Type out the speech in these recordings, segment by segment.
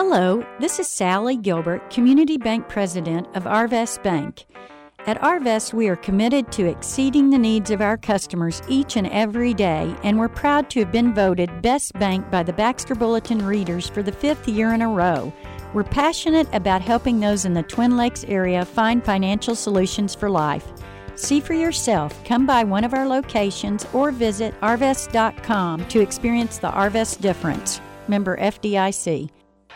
Hello, this is Sally Gilbert, Community Bank President of Arvest Bank. At Arvest, we are committed to exceeding the needs of our customers each and every day, and we're proud to have been voted Best Bank by the Baxter Bulletin readers for the 5th year in a row. We're passionate about helping those in the Twin Lakes area find financial solutions for life. See for yourself. Come by one of our locations or visit arvest.com to experience the Arvest difference. Member FDIC.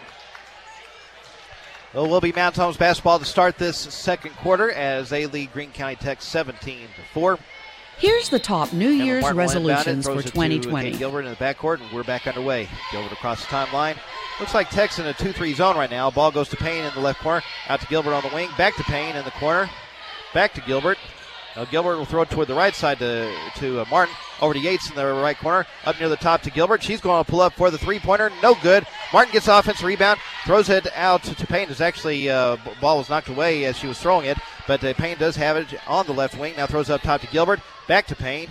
Well, it will be Mountain Homes basketball to start this second quarter as they lead Greene County Tech 17-4. Here's the top New Year's resolutions for 2020. Gilbert in the backcourt, and we're back underway. Gilbert across the timeline. Looks like Tech's in a 2-3 zone right now. Ball goes to Payne in the left corner. Out to Gilbert on the wing. Back to Payne in the corner. Back to Gilbert. Now Gilbert will throw it toward the right side to Martin. Over to Yates in the right corner. Up near the top to Gilbert. She's going to pull up for the three-pointer. No good. Martin gets the offensive rebound. Throws it out to Payne. It's actually, ball was knocked away as she was throwing it. But Payne does have it on the left wing. Now throws up top to Gilbert. Back to Payne.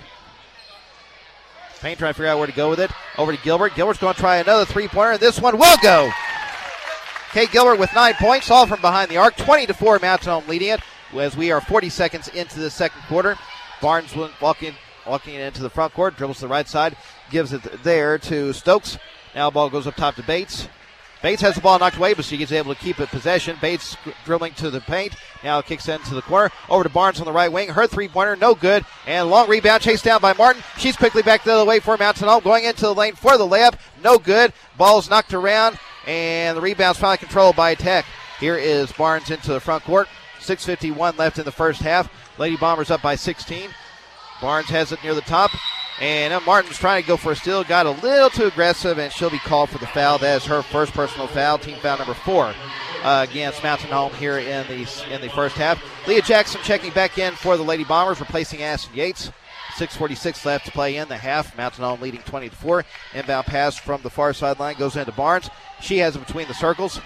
Payne trying to figure out where to go with it. Over to Gilbert. Gilbert's going to try another three-pointer. And this one will go. Kate Gilbert with 9 points. All from behind the arc. 20-4 Mountain Home leading it as we are 40 seconds into the second quarter. Barnes walking into the front court, dribbles to the right side, gives it there to Stokes. Now ball goes up top to Bates. Bates has the ball knocked away, but she is able to keep it possession. Bates dribbling to the paint. Now kicks into the corner. Over to Barnes on the right wing. Her three-pointer, no good. And long rebound chased down by Martin. She's quickly back the other way for Mountain Home. Going into the lane for the layup. No good. Ball's knocked around, and the rebound's finally controlled by Tech. Here is Barnes into the front court. 6:51 left in the first half. Lady Bombers up by 16. Barnes has it near the top. And Martin's trying to go for a steal. Got a little too aggressive, and she'll be called for the foul. That is her first personal foul, team foul number 4 against Mountain Home here in the first half. Leah Jackson checking back in for the Lady Bombers, replacing Ashton Yates. 6:46 left to play in the half. Mountain Home leading 20-4. Inbound pass from the far sideline goes into Barnes. She has it between the circles.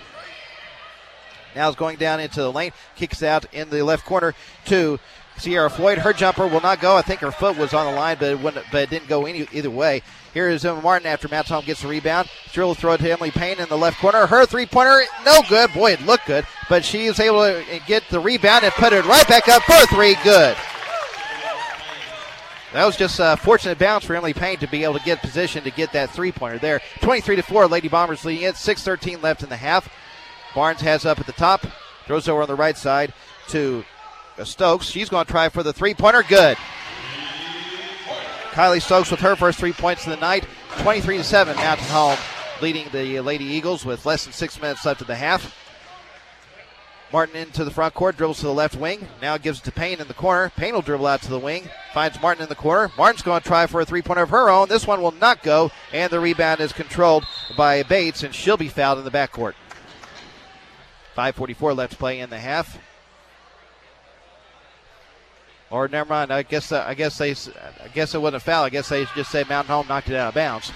Now is going down into the lane. Kicks out in the left corner to Sierra Floyd. Her jumper will not go. I think her foot was on the line, but it didn't go either way. Here is Emma Martin after Mountain Home gets the rebound. She'll will throw it to Emily Payne in the left corner. Her three-pointer, no good. Boy, it looked good, but she is able to get the rebound and put it right back up for three. Good. That was just a fortunate bounce for Emily Payne to be able to get position to get that three-pointer there. 23-4, Lady Bombers leading it. 6:13 left in the half. Barnes has up at the top. Throws over on the right side to Stokes. She's going to try for the three-pointer. Good. Kylie Stokes with her first 3 points of the night. 23-7, Mountain Home leading the Lady Eagles with less than 6 minutes left of the half. Martin into the front court, dribbles to the left wing. Now gives it to Payne in the corner. Payne will dribble out to the wing. Finds Martin in the corner. Martin's going to try for a three-pointer of her own. This one will not go, and the rebound is controlled by Bates, and she'll be fouled in the backcourt. 5:44 left to play in the half. Or never mind. I guess it wasn't a foul. I guess they just say Mountain Home knocked it out of bounds.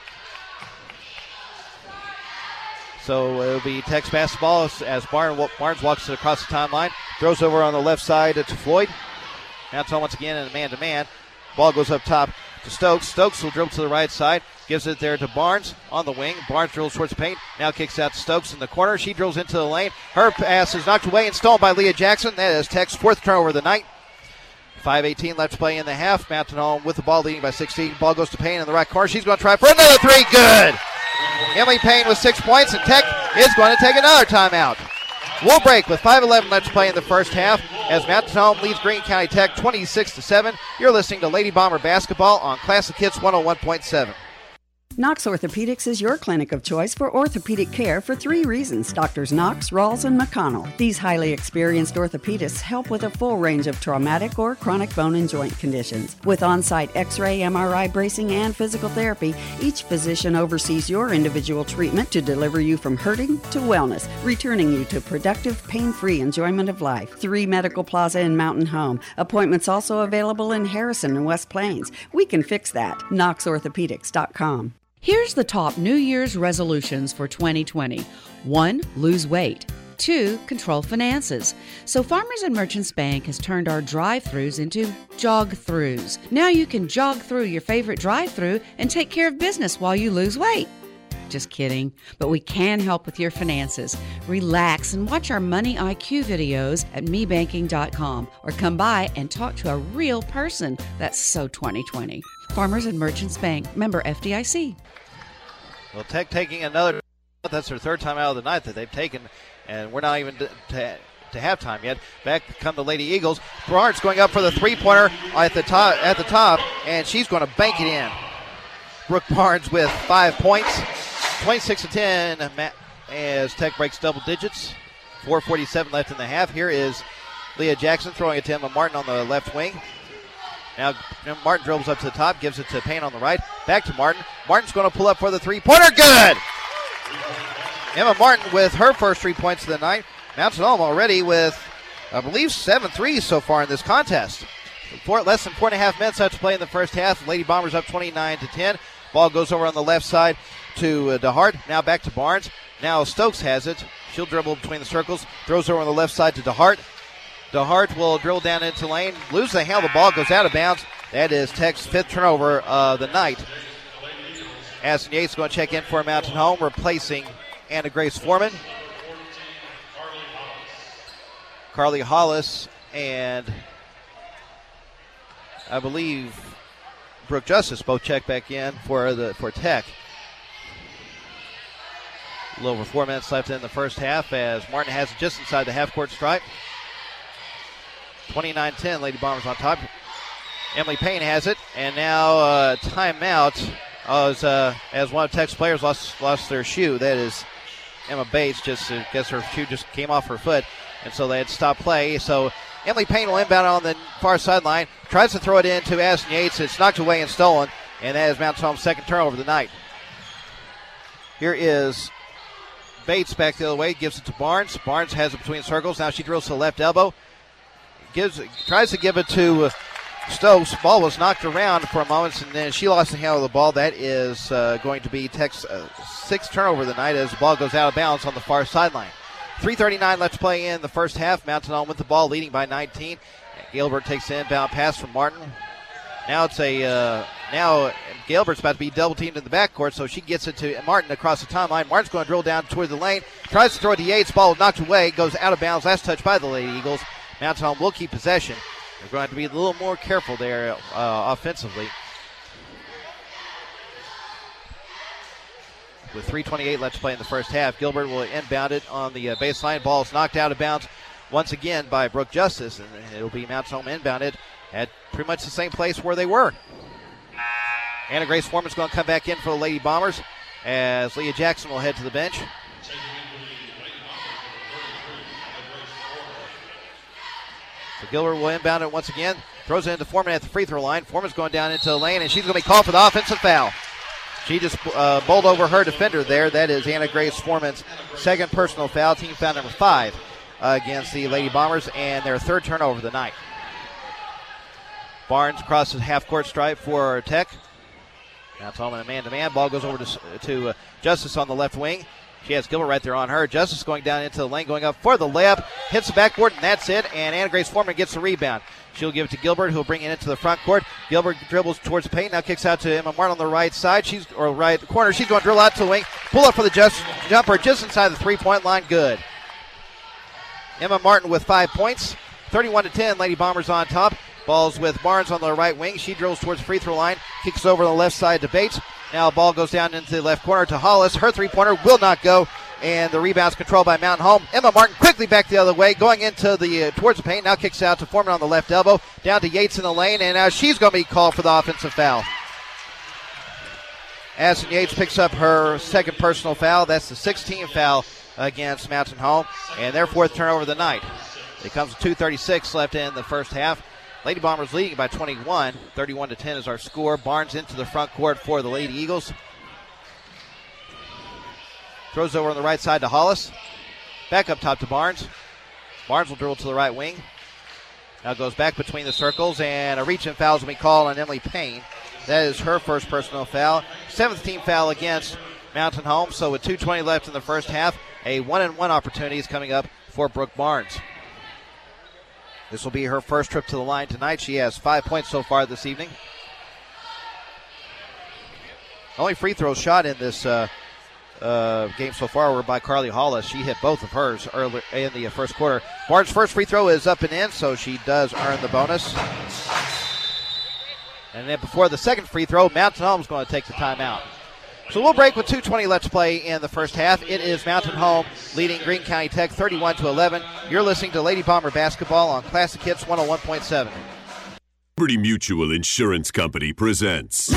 So it'll be Tech's basketball as Barnes walks across the timeline, throws over on the left side to Floyd. Mountain Home once again in a man-to-man. Ball goes up top to Stokes. Stokes will dribble to the right side. Gives it there to Barnes on the wing. Barnes drills towards the paint. Now kicks out to Stokes in the corner. She drills into the lane. Her pass is knocked away and stolen by Leah Jackson. That is Tech's 4th turnover of the night. 5:18 left to play in the half. Mountain Home with the ball leading by 16. Ball goes to Payne in the right corner. She's going to try for another three. Good. Emily Payne with 6 points, and Tech is going to take another timeout. We'll break with 5:11 left to play in the first half as Mountain Home leads Greene County Tech 26-7. You're listening to Lady Bomber Basketball on Classic Hits 101.7. Knox Orthopedics is your clinic of choice for orthopedic care for 3 reasons. Doctors Knox, Rawls, and McConnell. These highly experienced orthopedists help with a full range of traumatic or chronic bone and joint conditions. With on-site X-ray, MRI bracing, and physical therapy, each physician oversees your individual treatment to deliver you from hurting to wellness, returning you to productive, pain-free enjoyment of life. 3 Medical Plaza in Mountain Home. Appointments also available in Harrison and West Plains. We can fix that. KnoxOrthopedics.com. Here's the top New Year's resolutions for 2020. 1. Lose weight. 2. Control finances. So Farmers and Merchants Bank has turned our drive-thrus into jog-throughs. Now you can jog through your favorite drive-thru and take care of business while you lose weight. Just kidding. But we can help with your finances. Relax and watch our Money IQ videos at mebanking.com or come by and talk to a real person. That's so 2020. Farmers and Merchants Bank, member FDIC. Well, Tech taking another. That's their third time out of the night that they've taken, and we're not even to halftime yet. Back come the Lady Eagles. Barnes going up for the three-pointer at the top, and she's going to bank it in. Brooke Barnes with 5 points, 26-10 as Tech breaks double digits. 4:47 left in the half. Here is Leah Jackson throwing it to Emma Martin on the left wing. Now Martin dribbles up to the top, gives it to Payne on the right. Back to Martin. Martin's going to pull up for the three-pointer. Good! Emma Martin with her first 3 points of the night. Mountain Home already with, I believe, 7 threes so far in this contest. Less than 4.5 minutes left to play in the first half. Lady Bombers up 29-10. Ball goes over on the left side to DeHart. Now back to Barnes. Now Stokes has it. She'll dribble between the circles. Throws over on the left side to DeHart. DeHart will drill down into lane. Loses the handle. The ball goes out of bounds. That is Tech's 5th turnover of the night. Addison Yates going to check in for Mountain Home, replacing Anna Grace Foreman. Carly Hollis and I believe Brooke Justice both check back in for Tech. A little over 4 minutes left in the first half as Martin has it just inside the half-court stripe. 29-10, Lady Bombers on top. Emily Payne has it, and now timeout as one of Tech's players lost their shoe. That is Emma Bates. I guess her shoe just came off her foot, and so they had to stop play. So Emily Payne will inbound on the far sideline, tries to throw it in to Addison Yates. It's knocked away and stolen, and that is Mountain Home's second turnover of the night. Here is Bates back the other way, gives it to Barnes. Barnes has it between circles. Now she drills to the left elbow. Tries to give it to Stokes. Ball was knocked around for a moment, and then she lost the handle of the ball. That is going to be Tech's 6th turnover of the night as the ball goes out of bounds on the far sideline. 3:39 left to play in the first half. Mountain Home with the ball, leading by 19. Gilbert takes the inbound pass from Martin. Now now Gilbert's about to be double teamed in the backcourt, so she gets it to Martin across the timeline. Martin's going to drill down toward the lane, tries to throw it to Yates. Ball knocked away, goes out of bounds. Last touch by the Lady Eagles. Mountain Home will keep possession. They're going to have to be a little more careful there offensively. With 3:28 left to play in the first half, Gilbert will inbound it on the baseline. Ball is knocked out of bounds once again by Brooke Justice, and it'll be Mountain Home inbounded at pretty much the same place where they were. Anna Grace Foreman's going to come back in for the Lady Bombers as Leah Jackson will head to the bench. So Gilbert will inbound it once again. Throws it into Foreman at the free throw line. Foreman's going down into the lane, and she's going to be called for the offensive foul. She just bowled over her defender there. That is Anna Grace Foreman's second personal foul, team foul number 5 against the Lady Bombers, and their 3rd turnover of the night. Barnes crosses the half-court stripe for Tech. Now it's home in a man-to-man. Ball goes over to Justice on the left wing. She has Gilbert right there on her. Justice going down into the lane, going up for the layup. Hits the backboard, and that's it. And Anna Grace Foreman gets the rebound. She'll give it to Gilbert, who'll bring it into the front court. Gilbert dribbles towards the paint. Now kicks out to Emma Martin on the right side. Right corner. She's going to drill out to the wing. Pull up for the jumper just inside the three-point line. Good. Emma Martin with 5 points. 31-10. Lady Bombers on top. Ball's with Barnes on the right wing. She drills towards the free throw line. Kicks over on the left side to Bates. Now the ball goes down into the left corner to Hollis. Her three-pointer will not go, and the rebound's controlled by Mountain Home. Emma Martin quickly back the other way, going into the towards the paint. Now kicks out to Foreman on the left elbow. Down to Yates in the lane, and now she's going to be called for the offensive foul. Addison Yates picks up her second personal foul. That's the 16th foul against Mountain Home, and their 4th turnover of the night. It comes with 2:36 left in the first half. Lady Bombers leading by 21. 31-10 is our score. Barnes into the front court for the Lady Eagles. Throws over on the right side to Hollis. Back up top to Barnes. Barnes will dribble to the right wing. Now goes back between the circles, and a reach-in foul is going to be called on Emily Payne. That is her first personal foul. 7th team foul against Mountain Home. So with 2:20 left in the first half, a 1-and-1 opportunity is coming up for Brooke Barnes. This will be her first trip to the line tonight. She has 5 points so far this evening. Only free throw shot in this game so far were by Carly Hollis. She hit both of hers early in the first quarter. Barnes' first free throw is up and in, so she does earn the bonus. And then before the second free throw, Mountain Home is going to take the timeout. So we'll break with 2:20 left to play in the first half. It is Mountain Home leading Greene County Tech 31-11. You're listening to Lady Bomber Basketball on Classic Hits 101.7. Liberty Mutual Insurance Company presents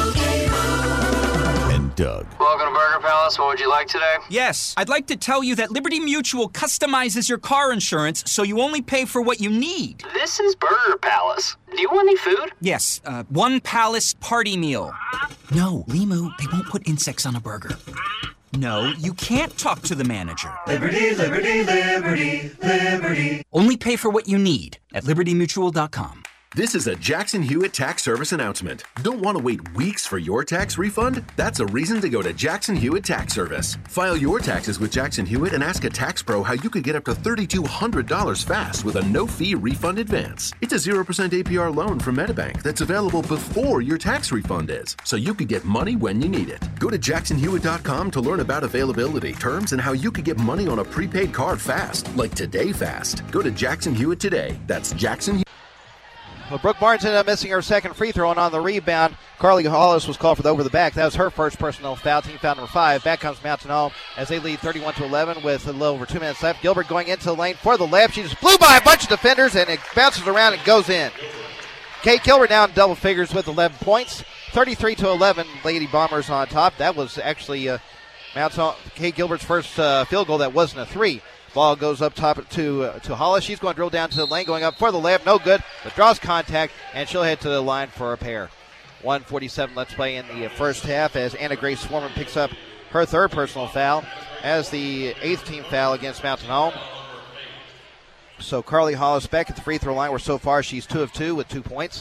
and Doug. Welcome to Burger Palace. What would you like today? Yes, I'd like to tell you that Liberty Mutual customizes your car insurance so you only pay for what you need. This is Burger Palace. Do you want any food? Yes, one Palace party meal. No, Limu, they won't put insects on a burger. No, you can't talk to the manager. Liberty, liberty, liberty, liberty. Only pay for what you need at libertymutual.com. This is a Jackson Hewitt Tax Service announcement. Don't want to wait weeks for your tax refund? That's a reason to go to Jackson Hewitt Tax Service. File your taxes with Jackson Hewitt and ask a tax pro how you could get up to $3,200 fast with a no-fee refund advance. It's a 0% APR loan from MetaBank that's available before your tax refund is, so you could get money when you need it. Go to jacksonhewitt.com to learn about availability, terms, and how you could get money on a prepaid card fast, like today fast. Go to Jackson Hewitt today. That's Jackson Hewitt. Well, Brooke Barnes ended up missing her second free throw, and on the rebound, Carly Hollis was called for the over the back. That was her first personal foul, team foul number 5. Back comes Mountain Home as they lead 31-11 with a little over 2 minutes left. Gilbert going into the lane for the layup. She just blew by a bunch of defenders, and it bounces around and goes in. Kate Gilbert now in double figures with 11 points. 33-11, Lady Bombers on top. That was actually Kate Gilbert's first field goal that wasn't a three. Ball goes up top to Hollis. She's going to drill down to the lane, going up for the layup. No good, but draws contact, and she'll head to the line for a pair. 1:47 left to play in the first half as Anna Grace Swarman picks up her third personal foul as the 8th team foul against Mountain Home. So Carly Hollis back at the free throw line, where so far she's 2 of 2 with 2 points.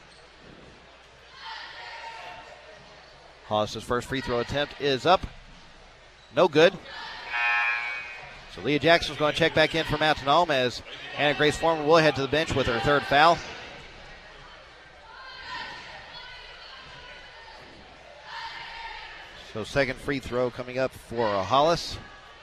Hollis' first free throw attempt is up. No good. So Leah Jackson's going to check back in for Mountain Home as Anna Grace Foreman will head to the bench with her third foul. So second free throw coming up for Hollis.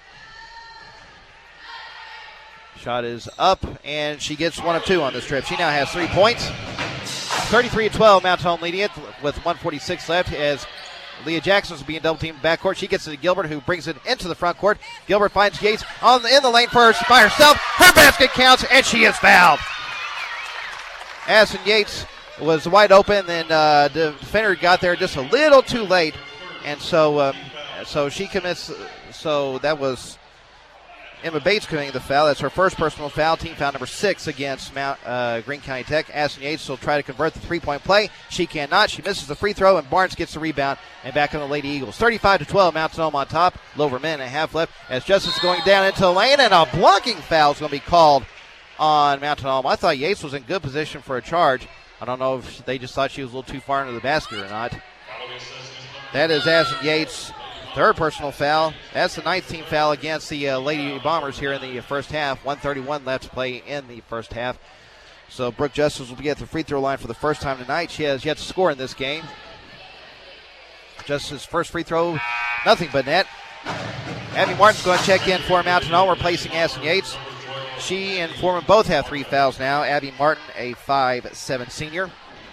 Shot is up, and she gets 1 of 2 on this trip. She now has 3 points. 33-12, Mountain Home leading it with 1:46 left as Leah Jackson's being double teamed backcourt. She gets it to Gilbert, who brings it into the front court. Gilbert finds Yates in the lane first by herself. Her basket counts, and she is fouled. Addison Yates was wide open, and the defender got there just a little too late, and so she commits. So that was Emma Bates committing the foul. That's her first personal foul, team foul number 6 against Greene County Tech. Addison Yates will try to convert the three-point play. She cannot. She misses the free throw, and Barnes gets the rebound. And back on the Lady Eagles. 35-12, Mountain Home on top. A little over a minute and a half left as Justice is going down into the lane, and a blocking foul is going to be called on Mountain Home. I thought Yates was in good position for a charge. I don't know if they just thought she was a little too far into the basket or not. That is Addison Yates' third personal foul. That's the 9th team foul against the Lady Bombers here in the first half. 1:31 left to play in the first half. So Brooke Justice will be at the free throw line for the first time tonight. She has yet to score in this game. Justice's first free throw, nothing but net. Abby Martin's going to check in for Mountain Home, replacing Addison Yates. She and Foreman both have 3 fouls now. Abby Martin, a 5'7" senior.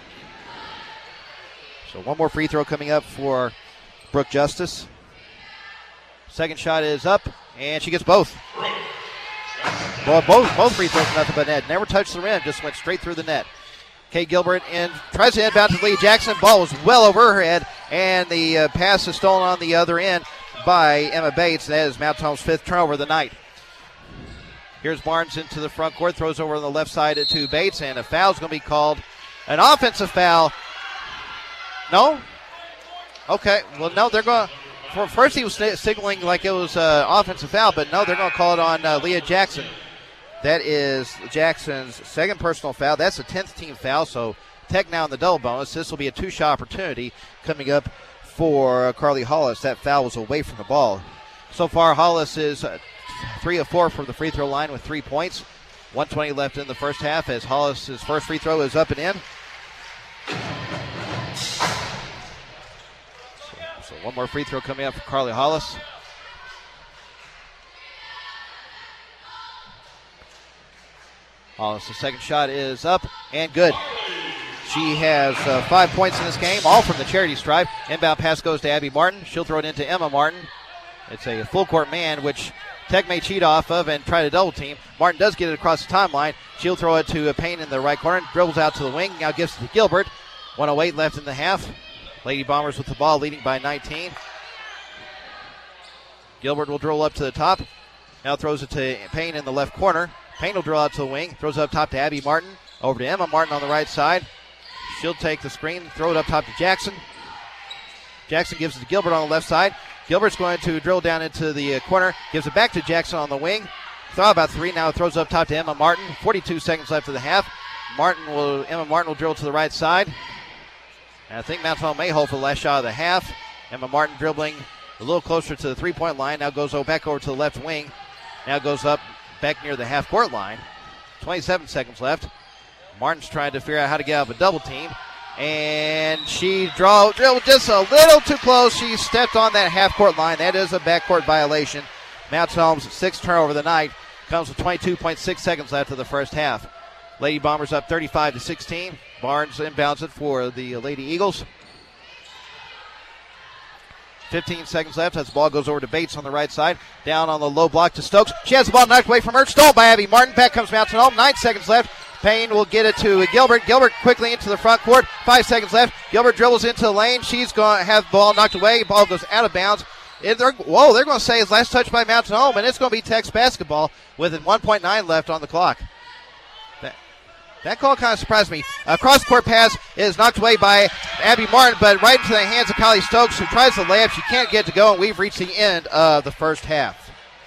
So one more free throw coming up for Brooke Justice. Second shot is up, and she gets both. Well, both free throws, nothing but net. Never touched the rim, just went straight through the net. Kay Gilbert tries to inbound to Leah Jackson. Ball was well over her head, and the pass is stolen on the other end by Emma Bates. That is Mountain Home's 5th turnover of the night. Here's Barnes into the front court, throws over on the left side to Bates, and a foul is going to be called. An offensive foul. No? Okay, well, no, they're going to. First he was signaling like it was an offensive foul, but no, they're going to call it on Leah Jackson. That is Jackson's second personal foul. That's a 10th team foul, so Tech now in the double bonus. This will be a 2-shot opportunity coming up for Carly Hollis. That foul was away from the ball. So far, Hollis is 3 of 4 from the free throw line with 3 points. 1:20 left in the first half as Hollis' first free throw is up and in. So One more free throw coming up for Carly Hollis. Hollis, the second shot is up and good. She has 5 points in this game, all from the charity stripe. Inbound pass goes to Abby Martin. She'll throw it into Emma Martin. It's a full court man, which Tech may cheat off of and try to double team. Martin does get it across the timeline. She'll throw it to Payne in the right corner. Dribbles out to the wing. Now gives it to Gilbert. 1:08 left in the half. Lady Bombers with the ball, leading by 19. Gilbert will dribble up to the top. Now throws it to Payne in the left corner. Payne will drill out to the wing. Throws it up top to Abby Martin. Over to Emma Martin on the right side. She'll take the screen, throw it up top to Jackson. Jackson gives it to Gilbert on the left side. Gilbert's going to drill down into the corner. Gives it back to Jackson on the wing. Throw about three. Now throws up top to Emma Martin. 42 seconds left of the half. Emma Martin will drill to the right side. And I think Mount Home may hold for the last shot of the half. Emma Martin dribbling a little closer to the three-point line. Now goes back over to the left wing. Now goes up back near the half-court line. 27 seconds left. Martin's trying to figure out how to get out of a double team. And she drilled just a little too close. She stepped on that half-court line. That is a backcourt violation. Mount Home's sixth turnover of the night comes with 22.6 seconds left of the first half. Lady Bombers up 35-16. Barnes inbounds it for the Lady Eagles. 15 seconds left as the ball goes over to Bates on the right side. Down on the low block to Stokes. She has the ball knocked away from her. Stolen by Abby Martin. Back comes Mountain Home. 9 seconds left. Payne will get it to Gilbert. Gilbert quickly into the front court. 5 seconds left. Gilbert dribbles into the lane. She's going to have the ball knocked away. Ball goes out of bounds. They're going to say it's last touch by Mountain Home, and it's going to be Tech's basketball with 1.9 left on the clock. That call kind of surprised me. A cross-court pass is knocked away by Abby Martin, but right into the hands of Kylie Stokes, who tries the layup. She can't get it to go, and we've reached the end of the first half.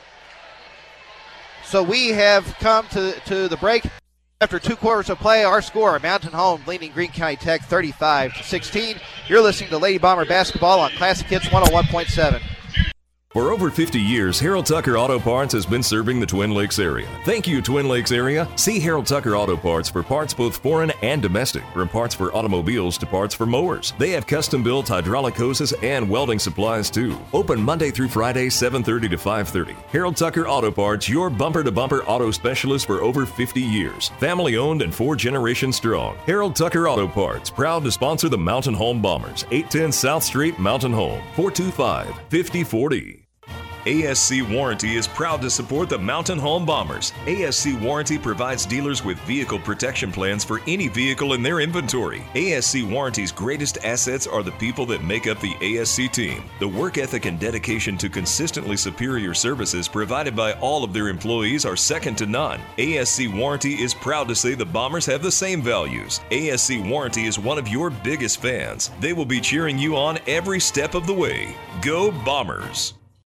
So we have come to the break. After 2 quarters of play, our score, Mountain Home leading Greene County Tech 35-16. You're listening to Lady Bomber Basketball on Classic Hits 101.7. For over 50 years, Harold Tucker Auto Parts has been serving the Twin Lakes area. Thank you, Twin Lakes area. See Harold Tucker Auto Parts for parts both foreign and domestic, from parts for automobiles to parts for mowers. They have custom-built hydraulic hoses and welding supplies, too. Open Monday through Friday, 7:30 to 5:30. Harold Tucker Auto Parts, your bumper-to-bumper auto specialist for over 50 years. Family-owned and 4 generations strong. Harold Tucker Auto Parts, proud to sponsor the Mountain Home Bombers. 810 South Street, Mountain Home. 425-5040. ASC Warranty is proud to support the Mountain Home Bombers. ASC Warranty provides dealers with vehicle protection plans for any vehicle in their inventory. ASC Warranty's greatest assets are the people that make up the ASC team. The work ethic and dedication to consistently superior services provided by all of their employees are second to none. ASC Warranty is proud to say the Bombers have the same values. ASC Warranty is one of your biggest fans. They will be cheering you on every step of the way. Go Bombers!